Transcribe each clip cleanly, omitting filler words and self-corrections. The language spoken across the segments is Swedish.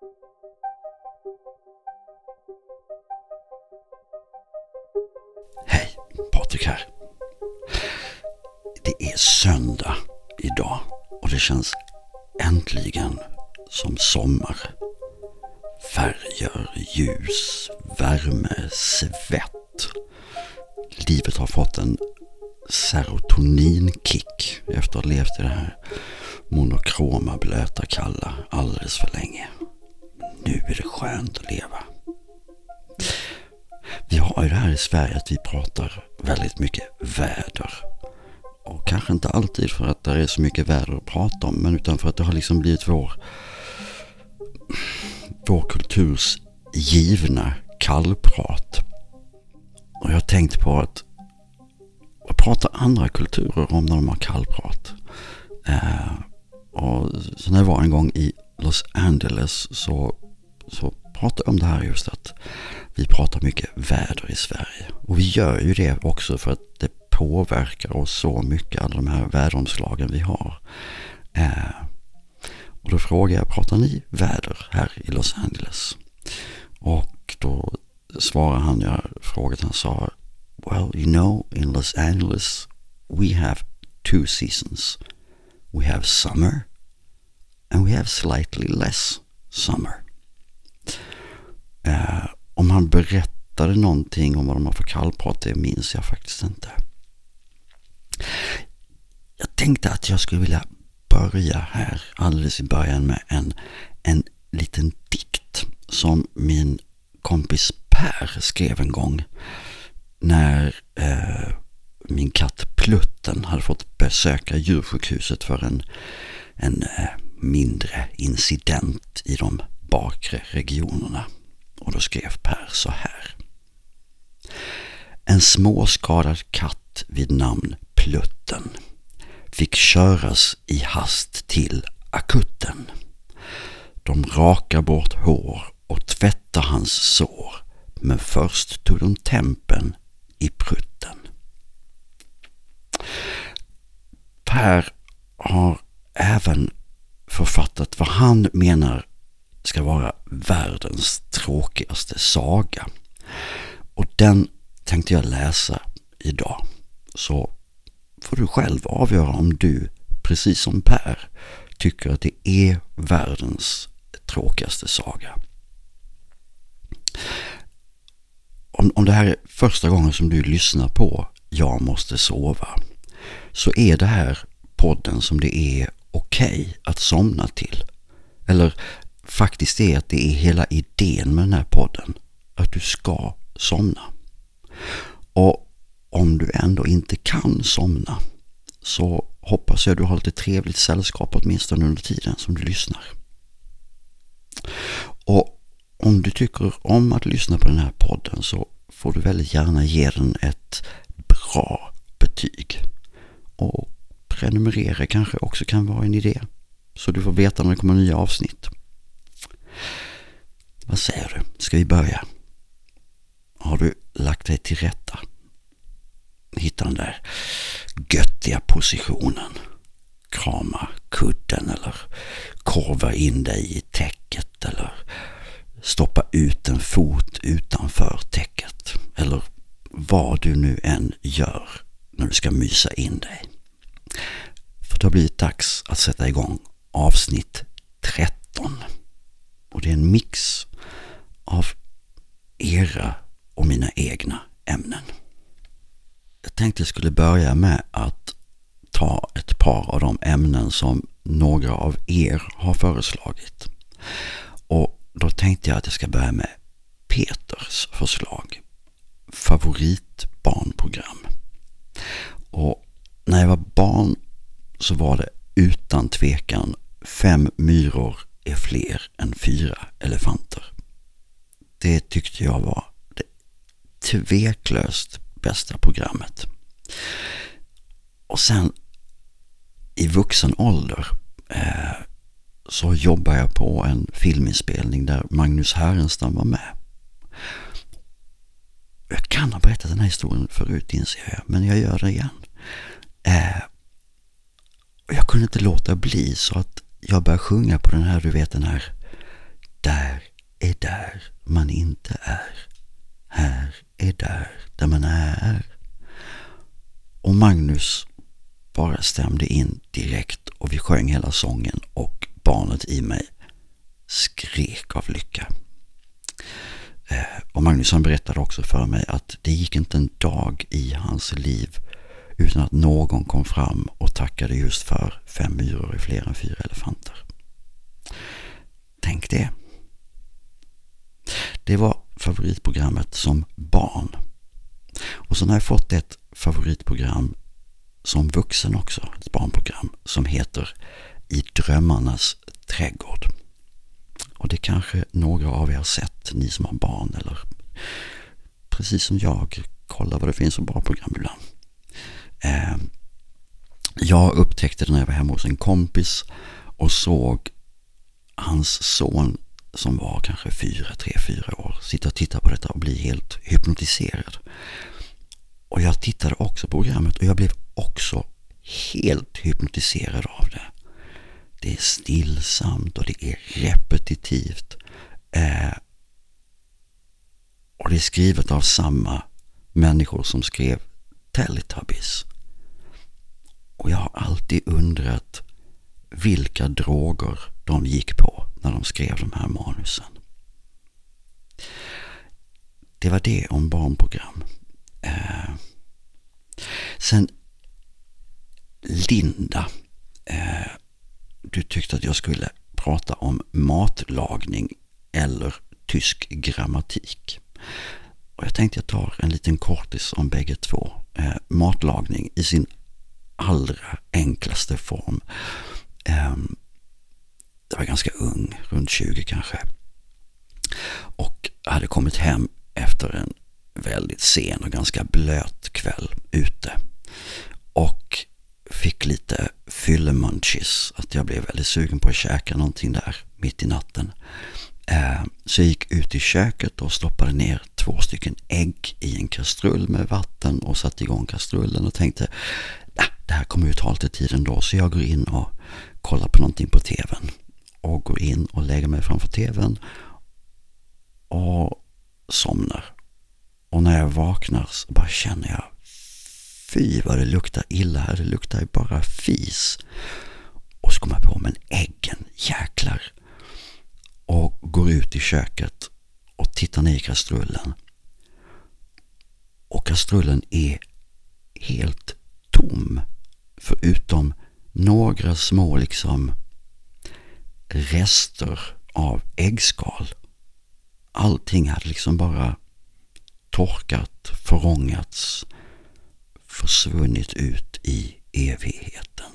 Hej, Patrik här. Det är söndag idag och det känns äntligen som sommar. Färger, ljus, värme, svett. Livet har fått en serotoninkick efter att ha levt i det här monokroma, blöta, kalla alldeles för länge. Nu är det skönt att leva. Vi har ju det här i Sverige att vi pratar väldigt mycket väder. Och kanske inte alltid för att det är så mycket väder att prata om, men utan för att det har liksom blivit vår kulturs givna kallprat. Och jag har tänkt på att vad pratar andra kulturer om när de har kallprat? Och så när jag var en gång i Los Angeles så pratade jag om det här just att vi pratar mycket väder i Sverige. Och vi gör ju det också för att det påverkar oss så mycket, alla de här väderomslagen vi har. Och då frågar jag, pratar ni väder här i Los Angeles? Och då svarar han, han sa, well, you know, in Los Angeles we have two seasons. We have summer and we have slightly less summer. Om han berättade någonting om vad de har för kallprat, det minns jag faktiskt inte. Jag tänkte att jag skulle vilja börja här alldeles i början med en liten dikt som min kompis Per skrev en gång när min katt Plutten hade fått besöka djursjukhuset för en mindre incident i de bakre regionerna. Och då skrev Per så här. En småskadad katt vid namn Plutten fick köras i hast till akutten. De rakar bort hår och tvättar hans sår, men först tog de tempen i prutten. Per har även författat vad han menar ska vara världens tråkigaste saga. Och den tänkte jag läsa idag. Så får du själv avgöra om du, precis som Per, tycker att det är världens tråkigaste saga. Om det här är första gången som du lyssnar på Jag måste sova, så är det här podden som det är okej att somna till. Eller faktiskt är att det är hela idén med den här podden, att du ska somna. Och om du ändå inte kan somna, så hoppas jag du har lite trevligt sällskap åtminstone under tiden som du lyssnar. Och om du tycker om att lyssna på den här podden, så får du väldigt gärna ge den ett bra betyg. Och prenumerera kanske också kan vara en idé, så du får veta när det kommer nya avsnitt. Vad säger du? Ska vi börja? Har du lagt dig till rätta? Hitta den där göttiga positionen. Krama kudden eller korva in dig i täcket eller stoppa ut en fot utanför täcket. Eller vad du nu än gör när du ska mysa in dig. För det har blivit dags att sätta igång avsnitt 13. Och det är en mix av era och mina egna ämnen. Jag tänkte jag skulle börja med att ta ett par av de ämnen som några av er har föreslagit. Och då tänkte jag att jag ska börja med Peters förslag. Favoritbarnprogram. Och när jag var barn så var det utan tvekan 5 myror är fler än 4 elefanter. Det tyckte jag var det tveklöst bästa programmet. Och sen i vuxen ålder så jobbar jag på en filminspelning där Magnus Härenstam var med. Jag kan ha berättat den här historien förut, inser jag, men jag gör det igen. Och jag kunde inte låta bli, så att jag började sjunga på den här, du vet, den här där man inte är. Här är där man är. Och Magnus bara stämde in direkt och vi sjöng hela sången och barnet i mig skrek av lycka. Och Magnus han berättade också för mig att det gick inte en dag i hans liv utan att någon kom fram och tackade just för 5 myror i fler än 4 elefanter. Tänk det. Det var favoritprogrammet som barn. Och så har jag fått ett favoritprogram som vuxen också, ett barnprogram som heter I drömmarnas trädgård. Och det kanske några av er har sett, ni som har barn eller precis som jag, kolla vad det finns för barnprogram ibland. Jag upptäckte det när jag var hemma hos en kompis och såg hans son som var kanske 3-4 år sitta och titta på detta och bli helt hypnotiserad. Och jag tittade också på programmet och jag blev också helt hypnotiserad av det. Det är stillsamt och det är repetitivt. Och det är skrivet av samma människor som skrev Teletubbies. Och jag har alltid undrat vilka droger de gick på när de skrev de här manusen. Det var det om barnprogram. Sen Linda, du tyckte att jag skulle prata om matlagning eller tysk grammatik. Och jag tänkte jag tar en liten kortis om bägge två. Matlagning i sin allra enklaste form. Jag var ganska ung, runt 20 kanske. Och hade kommit hem efter en väldigt sen och ganska blöt kväll ute. Och fick lite fyllemunchies. Att jag blev väldigt sugen på att käka någonting där mitt i natten. Så jag gick ut i köket och stoppade ner 2 stycken ägg i en kastrull med vatten och satte igång kastrullen och tänkte det här kommer ju ta lite tid ändå, så jag går in och kollar på någonting på tvn och går in och lägger mig framför tvn och somnar. Och när jag vaknar så bara känner jag fy vad det luktar illa här, det luktar ju bara fis. Och så kommer jag på, men äggen, jäklar. Och går ut i köket och tittar ner i kastrullen. Och kastrullen är helt tom. Förutom några små rester av äggskal. Allting hade bara torkat, förångats, försvunnit ut i evigheten.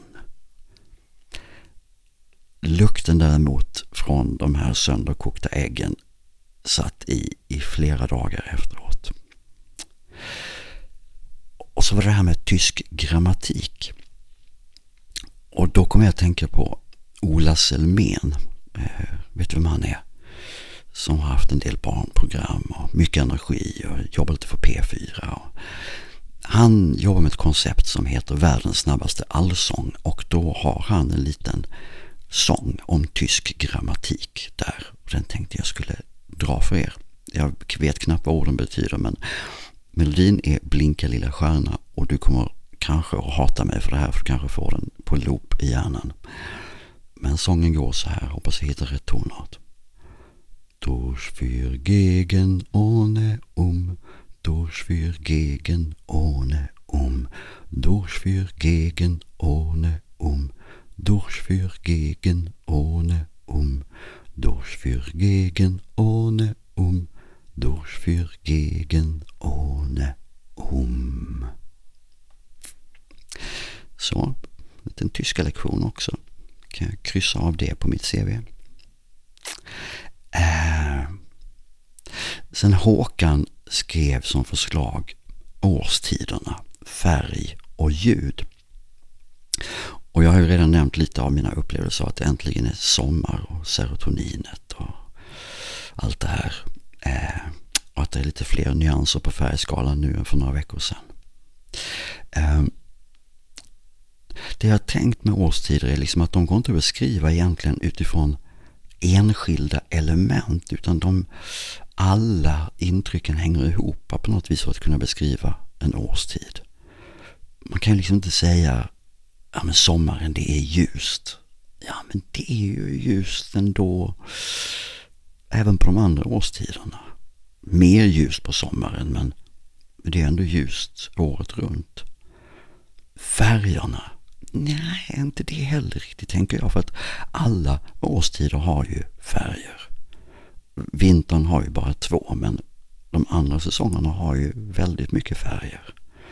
Lukten däremot från de här sönderkokta äggen satt i flera dagar efteråt. Och så var det här med tysk grammatik. Och då kommer jag att tänka på Ola Selmén. Vet du vem han är? Som har haft en del barnprogram och mycket energi och jobbar lite för P4. Han jobbar med ett koncept som heter Världens snabbaste allsång. Och då har han en liten sång om tysk grammatik där. Och den tänkte jag skulle dra för er. Jag vet knappt vad orden betyder, men melodin är Blinka lilla stjärna och du kommer kanske att hata mig för det här, för du kanske får den på loop i hjärnan. Men sången går så här, hoppas jag hittar rätt tonart. Durch für gegen ohne durch für gegen ohne durch für gegen ohne durch für gegen ohne durch für gegen ohne durch für gegen ohne Så, en liten tyska lektion också. Kan jag kryssa av det på mitt CV. Sen Håkan skrev som förslag årstiderna, färg och ljud. Och jag har ju redan nämnt lite av mina upplevelser att det äntligen är sommar och serotoninet och allt det här. Och att det är lite fler nyanser på färgskalan nu än för några veckor sedan. Det jag har tänkt med årstider är att de går inte att beskriva egentligen utifrån enskilda element, utan alla intrycken hänger ihop på något vis för att kunna beskriva en årstid. Man kan ju liksom inte säga ja men sommaren det är ljust. Ja men det är ju ljust ändå även på de andra årstiderna. Mer ljust på sommaren, men det är ändå ljust året runt. Färgerna, nej inte det heller riktigt tänker jag, för att alla årstider har ju färger. Vintern har ju bara 2, men de andra säsongerna har ju väldigt mycket färger.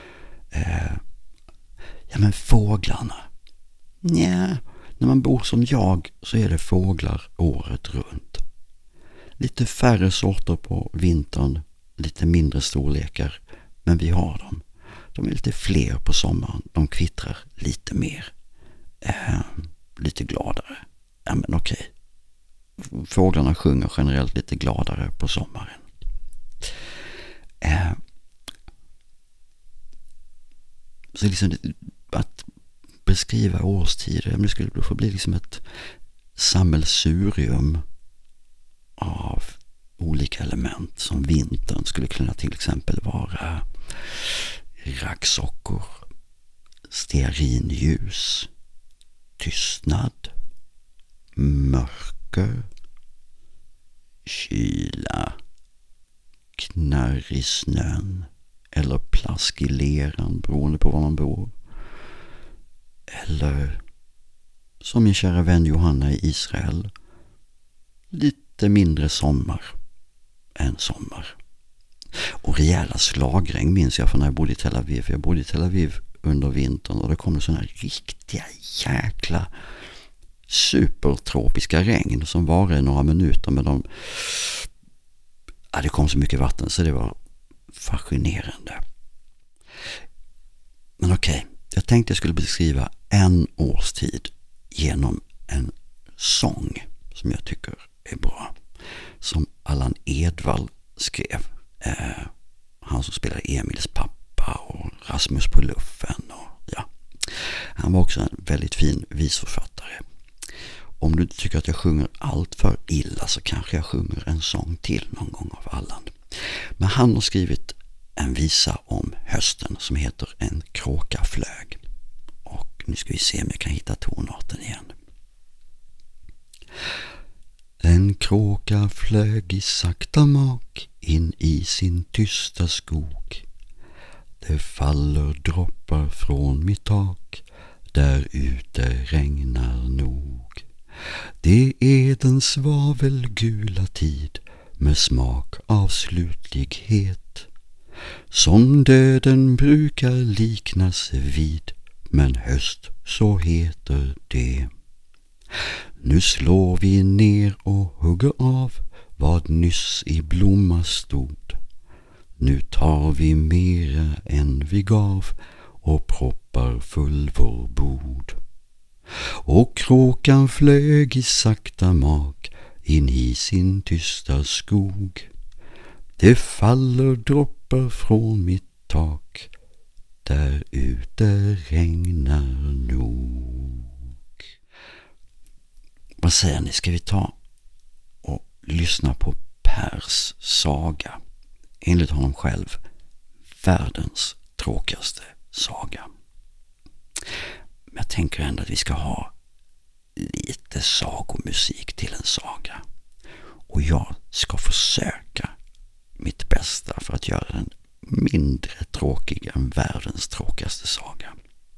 Ja men fåglarna. Nej, när man bor som jag så är det fåglar året runt. Lite färre sorter på vintern, lite mindre storlekar, men vi har dem. De är lite fler på sommaren, de kvittrar lite mer. Lite gladare. Ja men okej. Fåglarna sjunger generellt lite gladare på sommaren. Så liksom att beskriva årstider, det skulle få bli liksom ett sammelsurium av olika element. Som vintern skulle kunna till exempel vara raggsockor, stearinljus, tystnad, mörker, kyla, knarr i snön eller plask i leran beroende på var man bor. Eller som min kära vän Johanna i Israel, lite mindre sommar än sommar. Och rejäla slagregn minns jag från när jag bodde i Tel Aviv. Jag bodde i Tel Aviv under vintern och det kom sådana riktiga jäkla supertropiska regn som var i några minuter, men det kom så mycket vatten så det var fascinerande. Men okej, jag tänkte jag skulle beskriva en årstid genom en sång som jag tycker är bra. Som Allan Edwall skrev. Han som spelar Emils pappa och Rasmus på luffen. Och, ja. Han var också en väldigt fin visförfattare. Om du inte tycker att jag sjunger allt för illa så kanske jag sjunger en sång till någon gång av Allan. Men han har skrivit en visa om hösten som heter En kråka flög. Och nu ska vi se om jag kan hitta tonarten igen. En kråka flög i sakta mak in i sin tysta skog. Det faller droppar från mitt tak, där ute regnar nog. Det är den svavelgula tid med smak av slutlighet, som döden brukar liknas vid, men höst så heter det. Nu slår vi ner och hugger av vad nyss i blomma stod. Nu tar vi mera än vi gav och proppar full vår bod. Och kråkan flög i sakta mak in i sin tysta skog. Det faller droppar från mitt tak, där ute regnar nog. Vad säger ni, ska vi ta och lyssna på Pers saga? Enligt honom själv världens tråkigaste saga. Men jag tänker ändå att vi ska ha lite sagomusik till en saga. Och jag ska försöka mitt bästa för att göra den mindre tråkig än världens tråkigaste saga.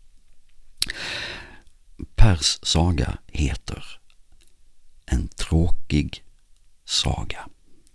Pers saga heter En tråkig saga.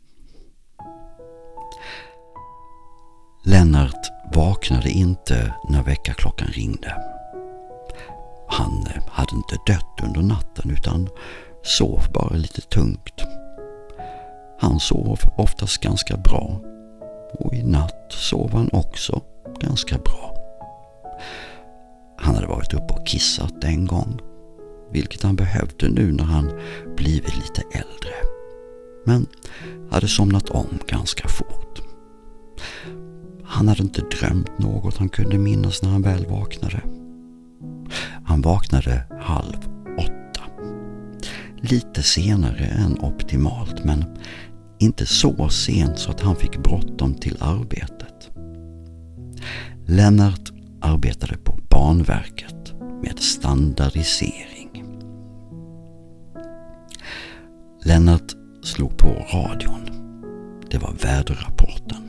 Lennart vaknade inte när väckarklockan ringde. Han hade inte dött under natten utan sov bara lite tungt. Han sov oftast ganska bra och i natt sov han också ganska bra. Han hade varit uppe och kissat en gång, vilket han behövde nu när han blivit lite äldre, men hade somnat om ganska fort. Han hade inte drömt något han kunde minnas när han väl vaknade. Han vaknade 7:30. lite senare än optimalt, men inte så sent så att han fick bråttom till arbetet. Lennart arbetade på Banverket med standardisering. Lennart slog på radion. Det var väderrapporten.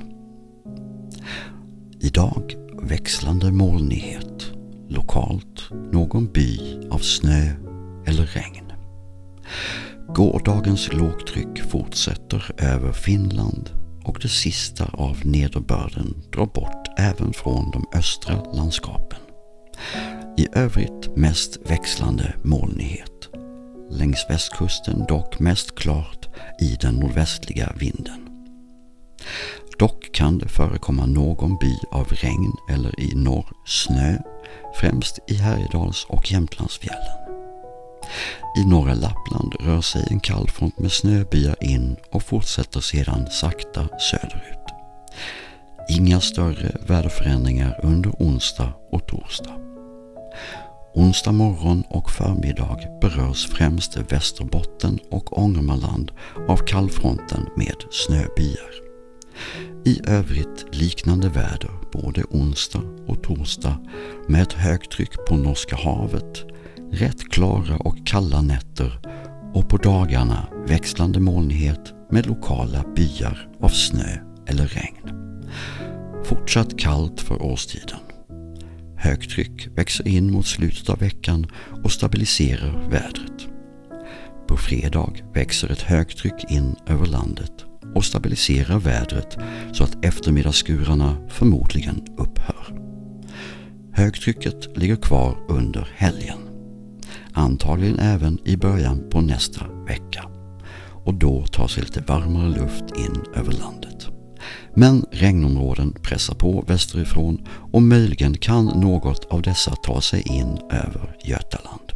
Idag växlande molnighet, lokalt någon by av snö eller regn. Gårdagens lågtryck fortsätter över Finland och det sista av nederbörden drar bort även från de östra landskapen. I övrigt mest växlande molnighet. Längs västkusten dock mest klart i den nordvästliga vinden. Dock kan det förekomma någon by av regn eller i norr snö, främst i Härjedals- och Jämtlandsfjällen. I norra Lappland rör sig en kallfront med snöbyar in och fortsätter sedan sakta söderut. Inga större väderförändringar under onsdag och torsdag. Onsdag morgon och förmiddag berörs främst Västerbotten och Ångermanland av kallfronten med snöbyar. I övrigt liknande väder både onsdag och torsdag med ett högtryck på Norska havet, rätt klara och kalla nätter och på dagarna växlande molnighet med lokala byar av snö eller regn. Fortsatt kallt för årstiden. Högtryck växer in mot slutet av veckan och stabiliserar vädret. På fredag växer ett högtryck in över landet och stabiliserar vädret så att eftermiddagsskurarna förmodligen upphör. Högtrycket ligger kvar under helgen. Antagligen även i början på nästa vecka. Och då tar sig lite varmare luft in över landet. Men regnområden pressar på västerifrån och möjligen kan något av dessa ta sig in över Götaland.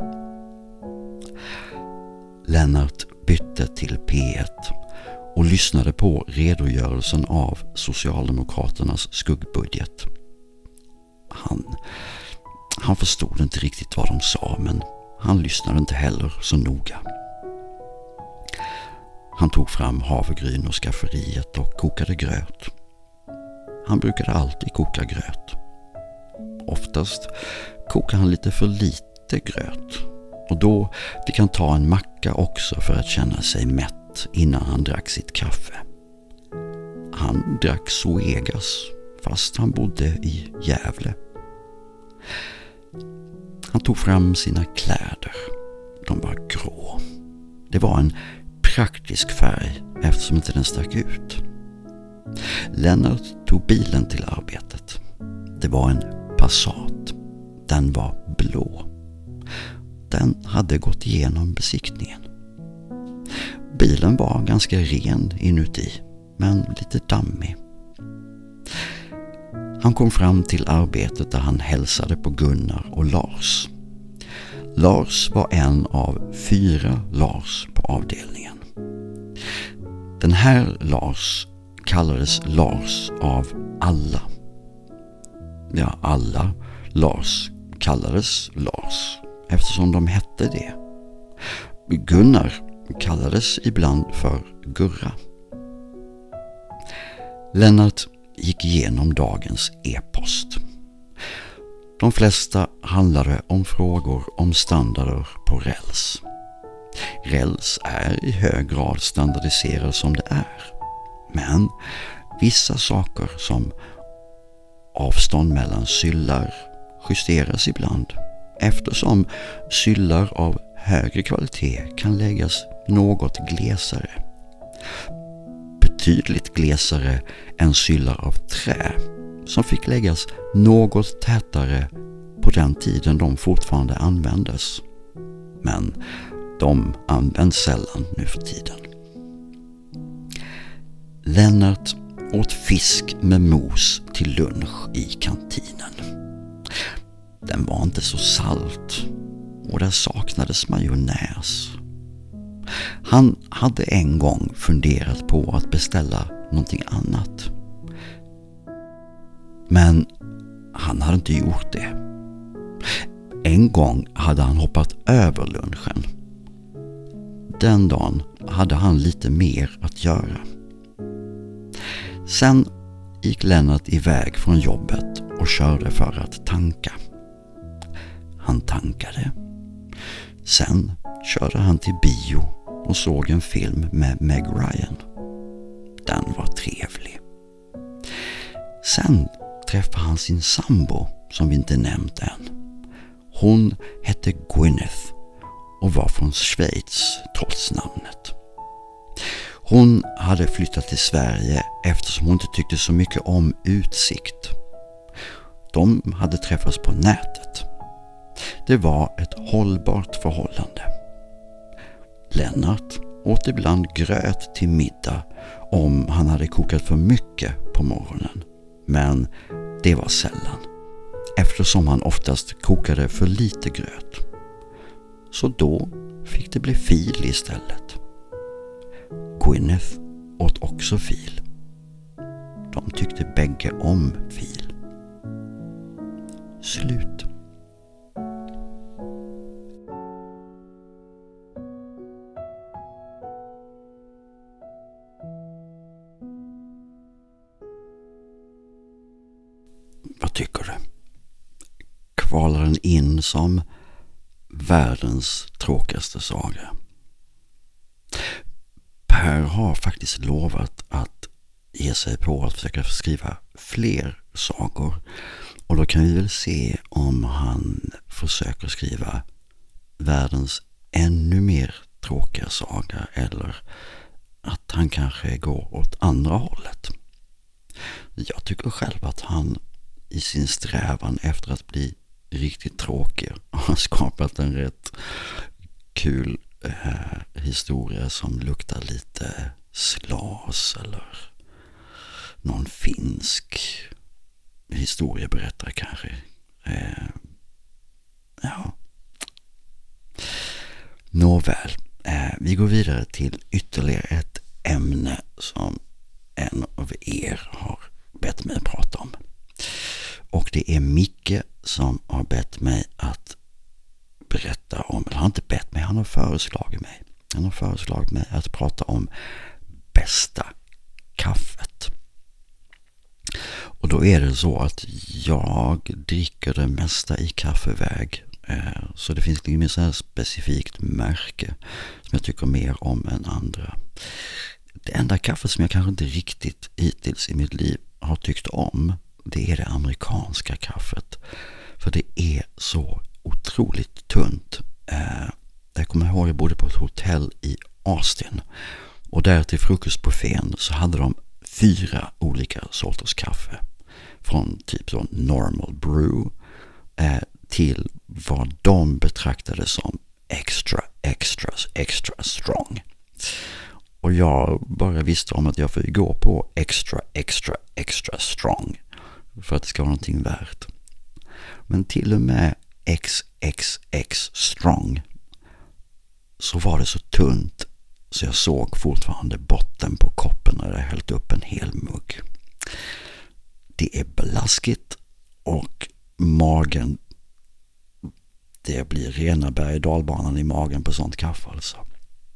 Lennart bytte till P1 och lyssnade på redogörelsen av Socialdemokraternas skuggbudget. Han förstod inte riktigt vad de sa, men han lyssnade inte heller så noga. Han tog fram havregryn och skafferiet och kokade gröt. Han brukade alltid koka gröt. Oftast kokade han lite för lite gröt. Och då fick han ta en macka också för att känna sig mätt innan han drack sitt kaffe. Han drack Zoegas fast han bodde i Gävle. Han tog fram sina kläder. De var grå. Det var en praktisk färg eftersom inte den stack ut. Lennart tog bilen till arbetet. Det var en Passat. Den var blå. Den hade gått igenom besiktningen. Bilen var ganska ren inuti, men lite dammig. Han kom fram till arbetet där han hälsade på Gunnar och Lars. Lars var en av 4 Lars på avdelningen. Den här Lars kallades Lars av alla. Ja, alla Lars kallades Lars eftersom de hette det. Gunnar kallades ibland för Gurra. Lennart gick igenom dagens e-post. De flesta handlade om frågor om standarder på räls. Räls är i hög grad standardiserad som det är. Men vissa saker som avstånd mellan syllar justeras ibland eftersom syllar av högre kvalitet kan läggas något glesare. Betydligt glesare än syllar av trä som fick läggas något tätare på den tiden de fortfarande användes. Men de används sällan nu för tiden. Lennart åt fisk med mos till lunch i kantinen. Den var inte så salt och där saknades majonnäs. Han hade en gång funderat på att beställa någonting annat. Men han hade inte gjort det. En gång hade han hoppat över lunchen. Den dagen hade han lite mer att göra. Sen gick Lennart iväg från jobbet och körde för att tanka. Han tankade. Sen körde han till bio och såg en film med Meg Ryan. Den var trevlig. Sen träffade han sin sambo som vi inte nämnt än. Hon hette Gwyneth och var från Schweiz trots namnet. Hon hade flyttat till Sverige eftersom hon inte tyckte så mycket om utsikt. De hade träffats på nätet. Det var ett hållbart förhållande. Lennart åt ibland gröt till middag om han hade kokat för mycket på morgonen. Men det var sällan, eftersom han oftast kokade för lite gröt. Så då fick det bli fil istället. Gwyneth åt också fil. De tyckte bägge om fil. Slut. Vad tycker du? Kvalar den in som världens tråkigaste saga? Per har faktiskt lovat att ge sig på att försöka skriva fler sagor. Och då kan vi väl se om han försöker skriva världens ännu mer tråkiga saga eller att han kanske går åt andra hållet. Jag tycker själv att han i sin strävan efter att bli riktigt tråkig har skapat en rätt kul historia som luktar lite slas eller någon finsk historieberättare kanske. Ja. Nåväl, vi går vidare till ytterligare ett ämne som en av er har bett mig prata om. Och det är Micke som har bett mig att berätta om, eller han har inte bett mig, han har föreslagit mig. Han har föreslagit mig att prata om bästa kaffet. Och då är det så att jag dricker det mesta i kaffeväg. Så det finns inget så här specifikt märke som jag tycker mer om än andra. Det enda kaffet som jag kanske inte riktigt hittills i mitt liv har tyckt om, det är det amerikanska kaffet. För det är så otroligt tunt. Jag kommer ihåg, jag bodde på ett hotell i Austin. Och där till frukostbuffén så hade de 4 olika sorters kaffe. Från typ så normal brew till vad de betraktade som extra strong. Och jag bara visste om att jag får gå på extra strong för att det ska vara någonting värt. Men till och med XXX strong så var det så tunt så jag såg fortfarande botten på koppen när jag hällt upp en hel mugg. Det är blaskigt och magen, det blir rena berg- och dalbanan i magen på sånt kaffe alltså.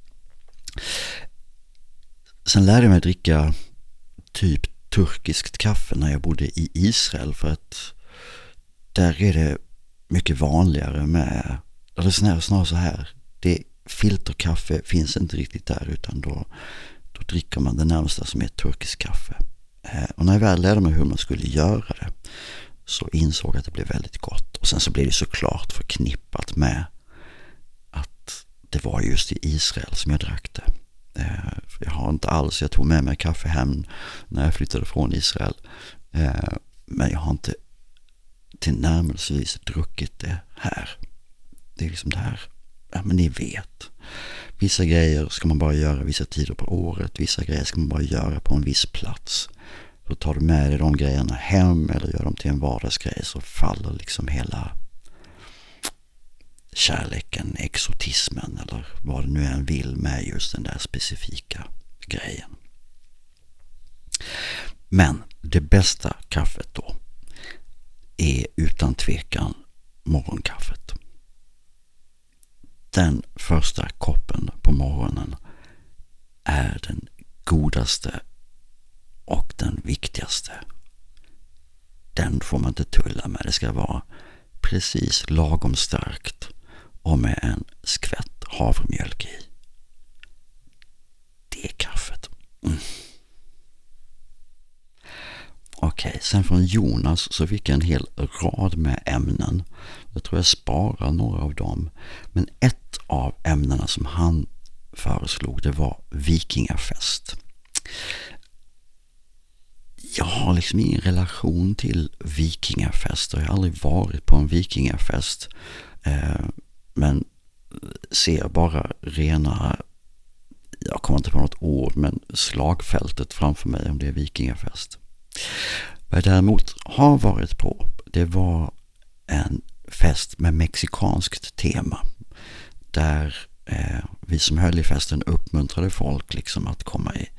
Sen lärde jag mig dricka typ turkiskt kaffe när jag bodde i Israel, för att där är det mycket vanligare med, eller snarare så här, det filterkaffe finns inte riktigt där, utan då dricker man det närmsta som är turkisk kaffe. Och när jag väl lärde mig hur man skulle göra det så insåg jag att det blev väldigt gott. Och sen så blev det såklart förknippat med att det var just i Israel som jag drack det. För jag tog med mig kaffe hem när jag flyttade från Israel. Men jag har inte tillnärmelsevis druckit det här. Det är liksom det här. Ja, men ni vet. Vissa grejer ska man bara göra vissa tider på året. Vissa grejer ska man bara göra på en viss plats. Så tar du med dig de grejerna hem eller gör dem till en vardagsgrej, så faller liksom hela kärleken, exotismen eller vad det nu än vill med just den där specifika grejen. Men det bästa kaffet då är utan tvekan morgonkaffet. Den första koppen på morgonen är den godaste och den viktigaste. Den får man inte tulla med. Det ska vara precis lagom starkt och med en skvätt havremjölk i. Det är kaffet. Okej, sen från Jonas så fick jag en hel rad med ämnen. Jag tror jag sparar några av dem. Men ett av ämnena som han föreslog, det var vikingafest. Jag har liksom ingen relation till vikingafest och jag har aldrig varit på en vikingafest. Men ser bara rena, jag kommer inte på något ord, men slagfältet framför mig om det är vikingafest. Vad jag däremot har varit på, det var en fest med mexikanskt tema. Där vi som höll i festen uppmuntrade folk liksom att komma i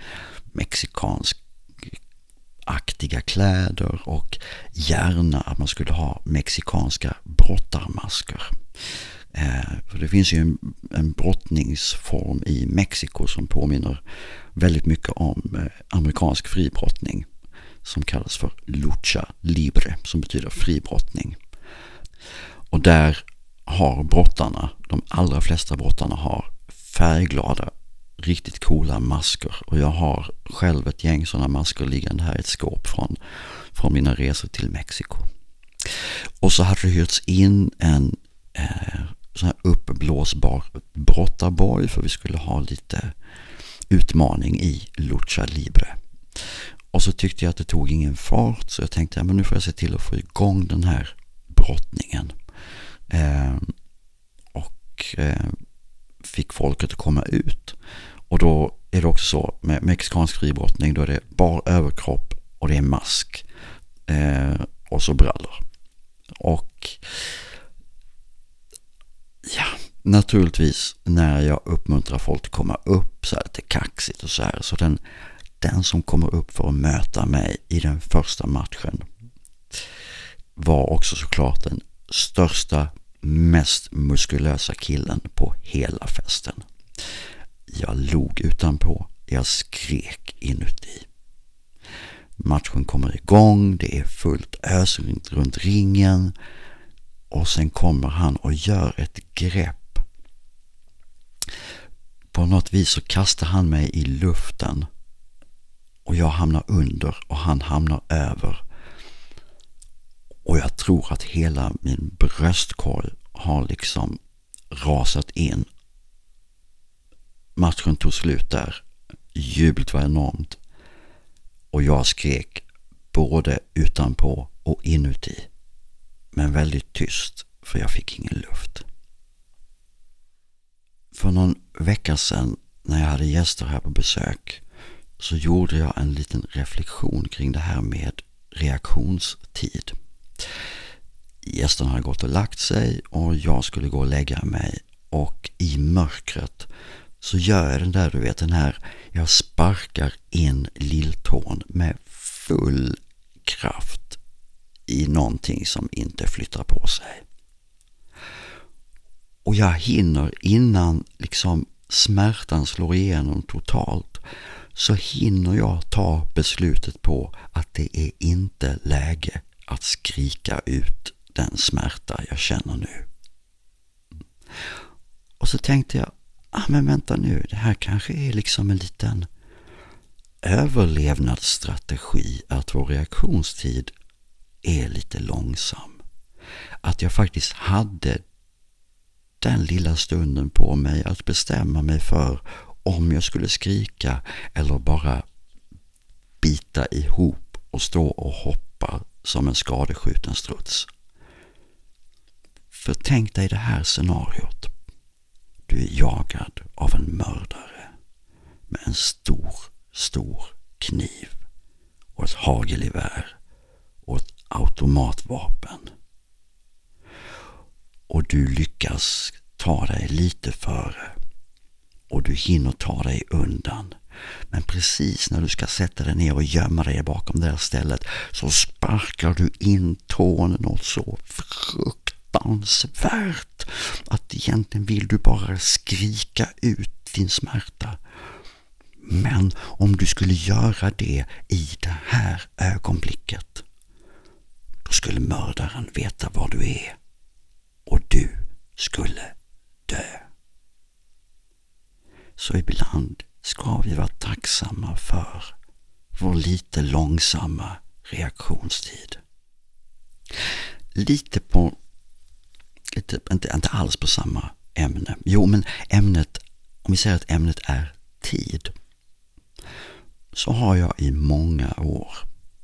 mexikansk-aktiga kläder och gärna att man skulle ha mexikanska brottarmasker. För det finns ju en brottningsform i Mexiko som påminner väldigt mycket om amerikansk fribrottning som kallas för lucha libre, som betyder fribrottning. Och där har brottarna, de allra flesta brottarna har färgglada, riktigt coola masker. Och jag har själv ett gäng sådana masker liggande här i ett skåp från mina resor till Mexiko. Och så hade det hyrts in en sån här uppblåsbar brottarborg för vi skulle ha lite utmaning i lucha libre. Och så tyckte jag att det tog ingen fart, så jag tänkte men nu får jag se till att få igång den här brottningen. Fick folket att komma ut. Och då är det också så med mexikansk fribrottning, då är det bar överkropp och det är mask och så brallor. Och ja, naturligtvis när jag uppmuntrar folk att komma upp så är det lite kaxigt och så här. Så den som kommer upp för att möta mig i den första matchen var också såklart den största, mest muskulösa killen på hela festen. Jag log utanpå, jag skrek inuti. Matchen kommer igång, det är fullt ös runt ringen och sen kommer han och gör ett grepp. På något vis så kastar han mig i luften och jag hamnar under och han hamnar över. Och jag tror att hela min bröstkorg har liksom rasat in. Matchen tog slut där. Jublet var enormt. Och jag skrek både utanpå och inuti. Men väldigt tyst, för jag fick ingen luft. För någon vecka sedan när jag hade gäster här på besök så gjorde jag en liten reflektion kring det här med reaktionstid. Gästerna hade gått och lagt sig och jag skulle gå och lägga mig, och i mörkret så gör jag den där, du vet, den här, jag sparkar in lilltån med full kraft i någonting som inte flyttar på sig. Och jag hinner, innan liksom smärtan slår igenom totalt, så hinner jag ta beslutet på att det är inte läge att skrika ut den smärta jag känner nu. Och så tänkte jag, men vänta nu, det här kanske är liksom en liten överlevnadsstrategi, att vår reaktionstid är lite långsam. Att jag faktiskt hade den lilla stunden på mig att bestämma mig för om jag skulle skrika eller bara bita ihop och stå och hoppa som en skadeskjuten struts. För tänk dig det här scenariot. Du är jagad av en mördare med en stor kniv och ett hagelgevär och ett automatvapen. Och du lyckas ta dig lite före och du hinner ta dig undan. Men precis när du ska sätta dig ner och gömma dig bakom det här stället så sparkar du in tån något så fruktansvärt fruktansvärt att egentligen vill du bara skrika ut din smärta. Men om du skulle göra det i det här ögonblicket, då skulle mördaren veta var du är och du skulle dö. Så ibland ska vi vara tacksamma för vår lite långsamma reaktionstid. Lite på, inte alls på samma ämne. Jo, men ämnet, om vi säger att ämnet är tid, så har jag i många år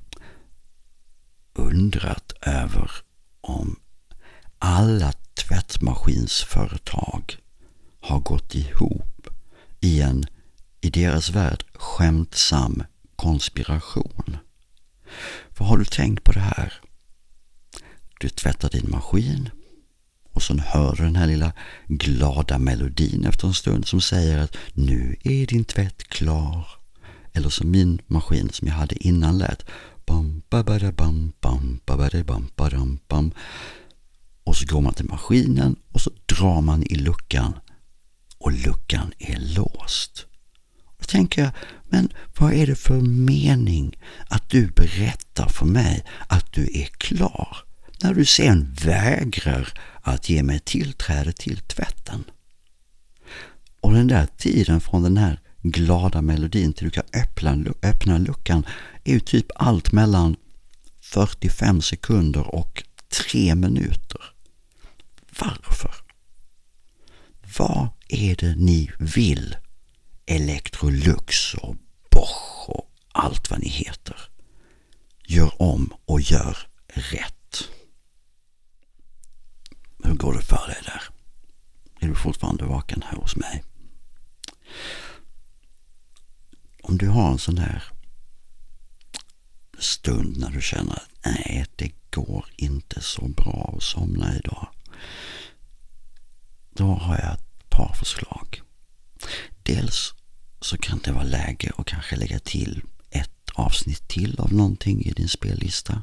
undrat över om alla tvättmaskinsföretag har gått ihop i en, i deras värld, skämtsam konspiration. För har du tänkt på det här? Du tvättar din maskin och så hör du den här lilla glada melodin efter en stund som säger att nu är din tvätt klar. Eller som min maskin som jag hade innan lät bam, babadabam, bam, babadabam, badam, bam. Och så går man till maskinen och så drar man i luckan och luckan är låst. Då tänker jag, men vad är det för mening att du berättar för mig att du är klar när du sen vägrar att ge mig tillträde till tvätten? Och den där tiden från den här glada melodin till du kan öppna luckan är ju typ allt mellan 45 sekunder och 3 minuter. Varför? Vad är det ni vill? Electrolux och Bosch och allt vad ni heter. Gör om och gör rätt. Hur går det för dig där? Är du fortfarande vaken här hos mig? Om du har en sån här stund när du känner att nej, det går inte så bra att somna idag, då har jag ett par förslag. Dels så kan det vara läge att kanske lägga till ett avsnitt till av någonting i din spellista.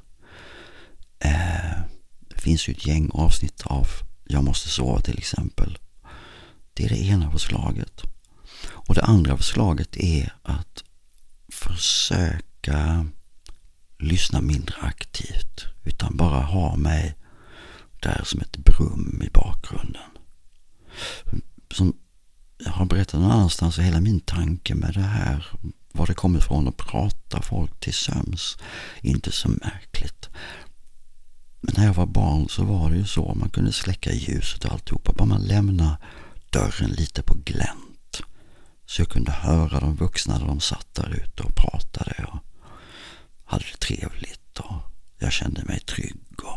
Det finns ju ett gäng avsnitt av Jag måste sova till exempel. Det är det ena förslaget. Och det andra förslaget är att försöka lyssna mindre aktivt, utan bara ha mig där som ett brum i bakgrunden. Som jag har berättat någon annanstans, så hela min tanke med det här, var det kommer ifrån att prata folk till sömns, inte så märkligt. Men när jag var barn så var det ju så, man kunde släcka ljuset och alltihopa, bara man lämna dörren lite på glänt. Så jag kunde höra de vuxna när de satt där ute och pratade och hade det trevligt och jag kände mig trygg. Och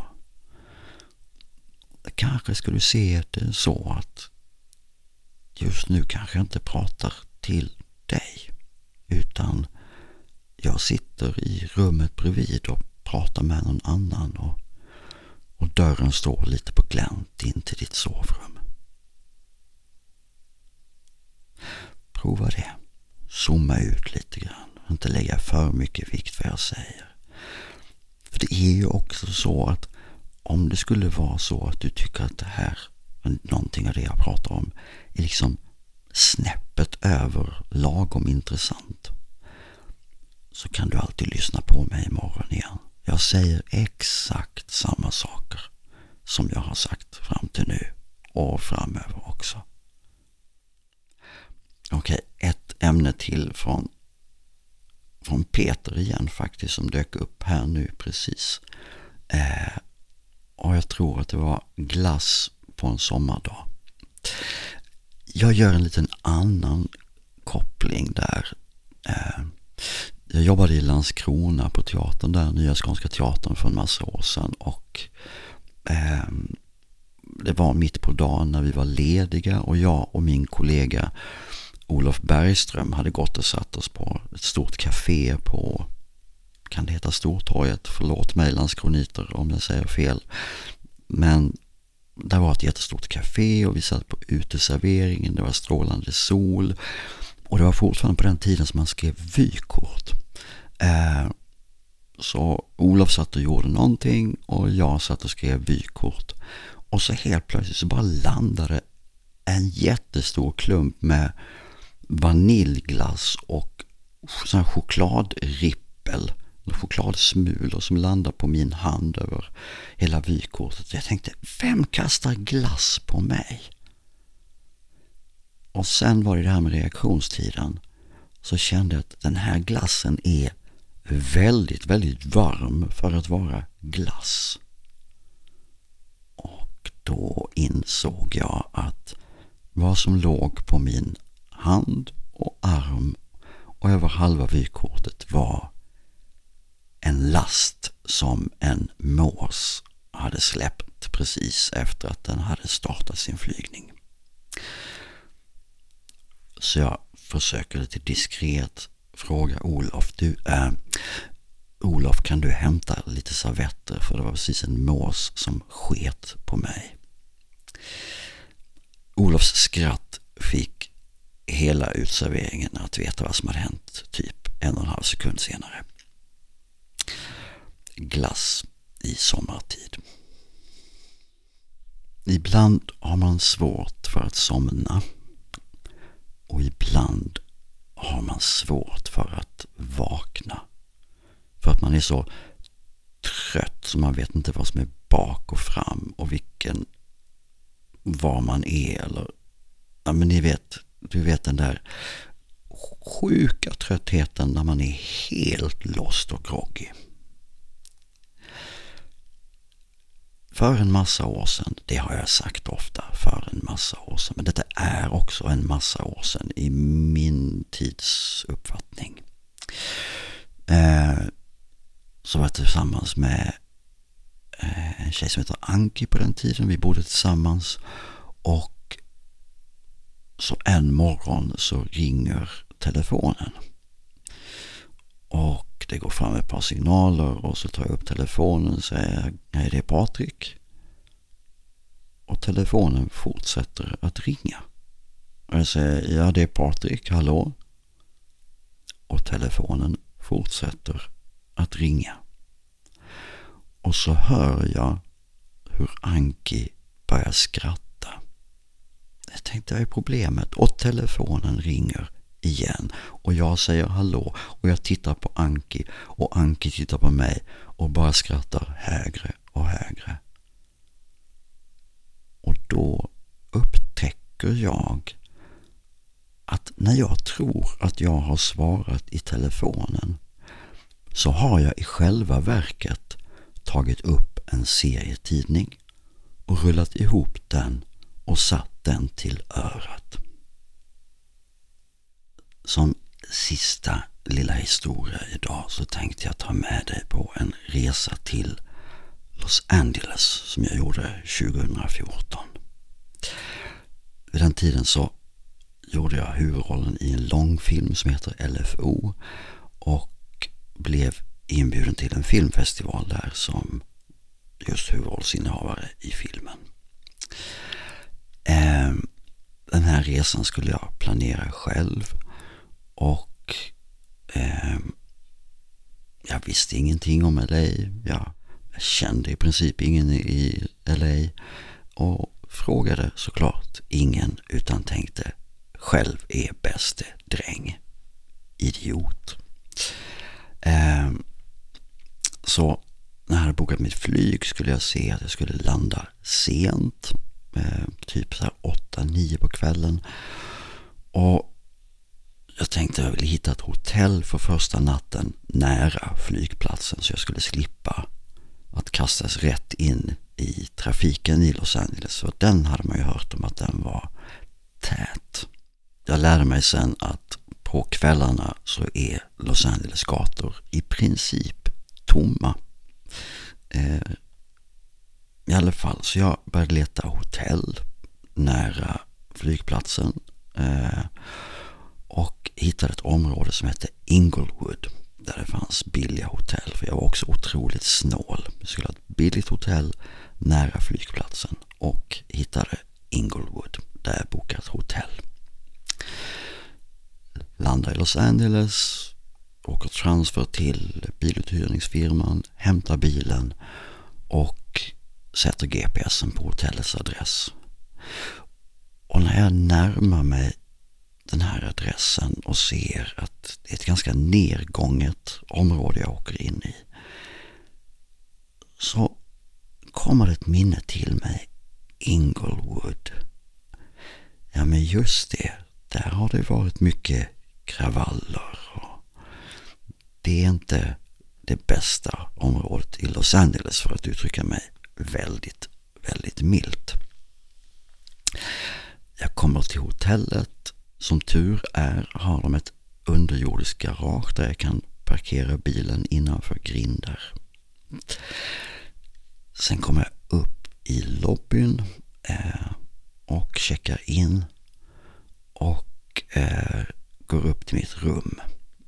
kanske skulle du se det så att just nu kanske jag inte pratar till dig, utan jag sitter i rummet bredvid och pratar med någon annan och dörren står lite på glänt in till ditt sovrum. Prova det. Zooma ut lite grann. Inte lägga för mycket vikt vad jag säger. För det är ju också så att om det skulle vara så att du tycker att det här, någonting av det jag pratar om, är liksom snäppet över lagom intressant, så kan du alltid lyssna på mig imorgon igen. Jag säger exakt samma saker som jag har sagt fram till nu och framöver också. Okej, ett ämne till från Peter igen faktiskt, som dök upp här nu precis. Och jag tror att det var glass på en sommardag. Jag gör en liten annan koppling där. Jag jobbade i Landskrona på teatern där, Nya Skånska teatern, för en massa år sedan, och det var mitt på dagen när vi var lediga och jag och min kollega Olof Bergström hade gått och satt oss på ett stort café på, kan det heta Stortorget? Förlåt mig landskroniter om jag säger fel. Men det var ett jättestort café och vi satt på uteserveringen, det var strålande sol och det var fortfarande på den tiden som man skrev vykort. Så Olof satt och gjorde någonting och jag satt och skrev vykort. Och så helt plötsligt så bara landade en jättestor klump med vaniljglass och sån här chokladrippel, chokladsmulor som landar på min hand över hela vykortet. Jag tänkte, vem kastar glass på mig? Och sen var det här med reaktionstiden. Så kände jag att den här glassen är väldigt, väldigt varm för att vara glass. Och då insåg jag att vad som låg på min hand och arm och över halva vykortet var en last som en mås hade släppt precis efter att den hade startat sin flygning. Så jag försöker lite diskret fråga Olof. Olof, kan du hämta lite servetter? För det var precis en mås som sket på mig. Olofs skratt fick hela utserveringen att veta vad som hade hänt typ 1,5 sekund senare. Glass i sommartid. Ibland har man svårt för att somna. Och ibland har man svårt för att vakna. För att man är så trött så man vet inte vad som är bak och fram och var man är. Eller, ja, men du vet den där sjuka tröttheten när man är helt lost och groggy. För en massa år sedan, det har jag sagt ofta, för en massa år sedan, men detta är också en massa år sedan i min tidsuppfattning. Så var jag tillsammans med en tjej som heter Anki på den tiden. Vi bodde tillsammans och så en morgon så ringer telefonen. Och det går fram ett par signaler och så tar jag upp telefonen och säger, nej, det är Patrik. Och telefonen fortsätter att ringa. Och jag säger, ja, det är Patrik, hallå. Och telefonen fortsätter att ringa. Och så hör jag hur Anki börjar skratta. Jag tänkte, vad är problemet? Och telefonen ringer igen. Och jag säger hallå. Och jag tittar på Anki. Och Anki tittar på mig. Och bara skrattar högre och högre. Och då upptäcker jag att när jag tror att jag har svarat i telefonen så har jag i själva verket tagit upp en serietidning och rullat ihop den och satt den till örat. Som sista lilla historia idag så tänkte jag ta med dig på en resa till Los Angeles som jag gjorde 2014. Vid den tiden så gjorde jag huvudrollen i en långfilm som heter LFO och blev inbjuden till en filmfestival där som just huvudrollsinnehavare i filmen. Den här resan skulle jag planera själv och jag visste ingenting om LA. Jag kände i princip ingen i LA och frågade såklart ingen utan tänkte själv är bäste dräng. Idiot. Så när jag hade bokat mitt flyg skulle jag se att jag skulle landa sent. Typ så här 8-9 på kvällen. Och jag tänkte att jag ville hitta ett hotell för första natten nära flygplatsen så jag skulle slippa att kastas rätt in i trafiken i Los Angeles. För den hade man ju hört om att den var tät. Jag lärde mig sen att på kvällarna så är Los Angeles gator i princip tomma. I alla fall så jag började leta hotell nära flygplatsen och hittade ett område som hette Inglewood där det fanns billiga hotell, för jag var också otroligt snål. Jag skulle ha ett billigt hotell nära flygplatsen och hittade Inglewood där jag bokat hotell. Landar i Los Angeles, åker transfer till biluthyrningsfirman, hämtar bilen och sätter GPSen på hotellets adress. Och när jag närmar mig den här adressen och ser att det är ett ganska nedgånget område jag åker in i, så kommer det ett minne till mig. Inglewood. Ja, men just det. Där har det varit mycket kravaller. Och det är inte det bästa området i Los Angeles, för att uttrycka mig väldigt, väldigt milt. Jag kommer till hotellet. Som tur är har de ett underjordiskt garage där jag kan parkera bilen innanför grinder. Sen kommer jag upp i lobbyn och checkar in och går upp till mitt rum.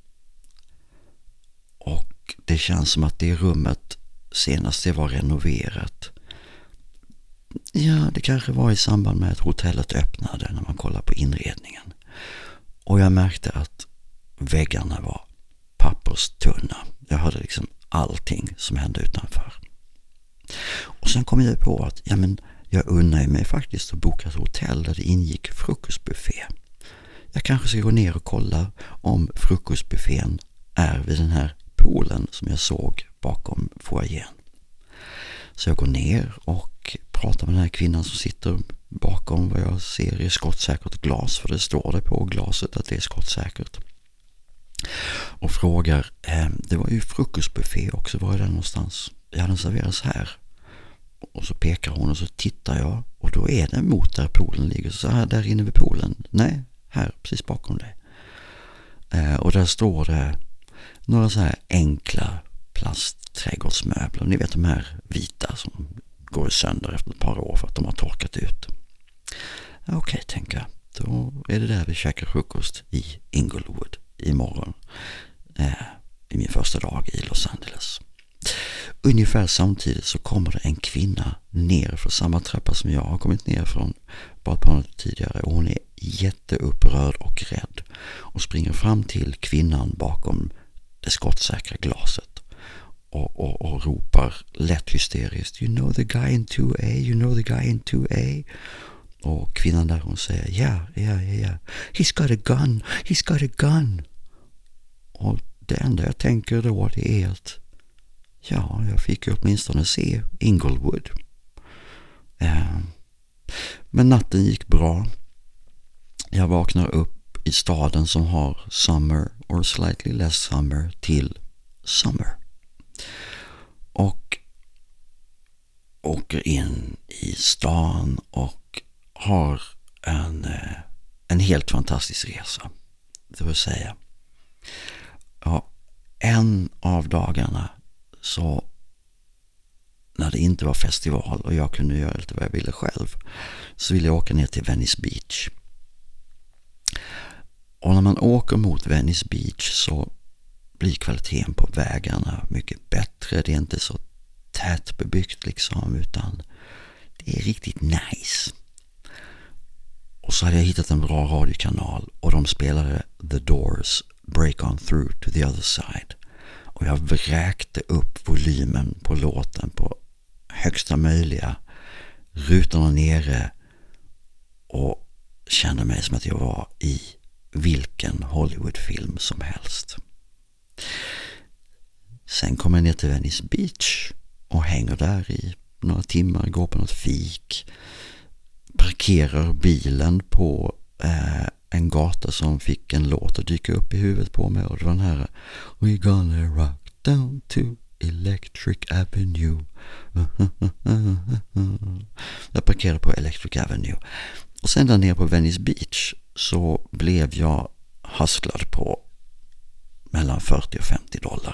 Och det känns som att det rummet senast det var renoverat. Ja, det kanske var i samband med att hotellet öppnade, när man kollar på inredningen. Och jag märkte att väggarna var papperstunna. Jag hade liksom allting som hände utanför. Och sen kom jag på att jag unnar mig faktiskt att boka ett hotell där det ingick frukostbuffé. Jag kanske ska gå ner och kolla om frukostbuffén är vid den här poolen som jag såg bakom foajén. Så jag går ner och pratar med den här kvinnan som sitter bakom vad jag ser är skottsäkert glas, för det står det på glaset att det är skottsäkert. Och frågar, det var ju frukostbuffé också, var är den någonstans? Ja, den serveras här. Och så pekar hon och så tittar jag, och då är det mot där poolen ligger. Så här, där inne vid poolen. Nej, här, precis bakom dig. Och där står det några så här enkla plastträdgårdsmöbler. Ni vet de här vita som går sönder efter ett par år för att de har torkat ut. Okej, tänker jag. Då är det där vi käkar frukost i Inglewood imorgon. I min första dag i Los Angeles. Ungefär samtidigt så kommer det en kvinna ner för samma trappa som jag har kommit ner från bara ett par minuter tidigare. Och hon är jätteupprörd och rädd och springer fram till kvinnan bakom det skottsäkra glaset och ropar lätt hysteriskt, "You know the guy in 2A, you know the guy in 2A." Och kvinnan där, hon säger, yeah. He's got a gun. Och det enda jag tänker då, det är att jag fick ju åtminstone se Inglewood. Men natten gick bra. Jag vaknar upp i staden som har summer or slightly less summer till summer. Och åker in i stan och har en helt fantastisk resa. Det vill säga, en av dagarna så när det inte var festival och jag kunde göra lite vad jag ville själv, så ville jag åka ner till Venice Beach. Och när man åker mot Venice Beach så blir kvaliteten på vägarna mycket bättre. Det är inte så tätbebyggt liksom, utan det är riktigt nice. Och så hade jag hittat en bra radiokanal och de spelade The Doors Break On Through to the Other Side. Och jag vräkte upp volymen på låten på högsta möjliga, rutorna nere, och kände mig som att jag var i vilken Hollywoodfilm som helst. Sen kom jag ner till Venice Beach och hänger där i några timmar, går på något fik, parkerar bilen på en gata som fick en låt att dyka upp i huvudet på mig, och det var den här "We're gonna rock down to Electric Avenue". Jag parkerade på Electric Avenue. Och sen där nere på Venice Beach så blev jag hustlad på mellan $40 och $50.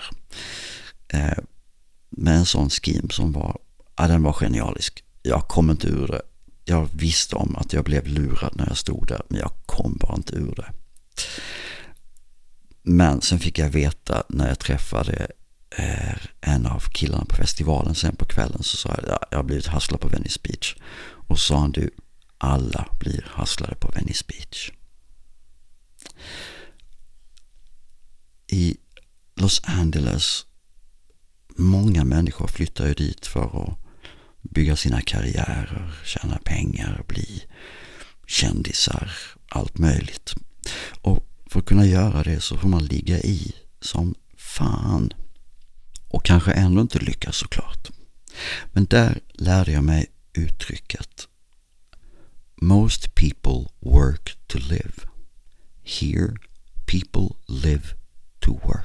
Med en sån scheme som var, den var genialisk. Jag kom inte ur det. Jag visste om att jag blev lurad när jag stod där, men jag kom bara inte ur det. Men sen fick jag veta när jag träffade en av killarna på festivalen sen på kvällen, så sa jag har blivit hustlad på Venice Beach. Och sa han, du, alla blir hustlade på Venice Beach. I Los Angeles, många människor flyttar ju dit för att bygga sina karriärer, tjäna pengar, bli kändisar, allt möjligt. Och för att kunna göra det så får man ligga i som fan. Och kanske ändå inte lyckas såklart. Men där lärde jag mig uttrycket Most people work to live. Here people live to work.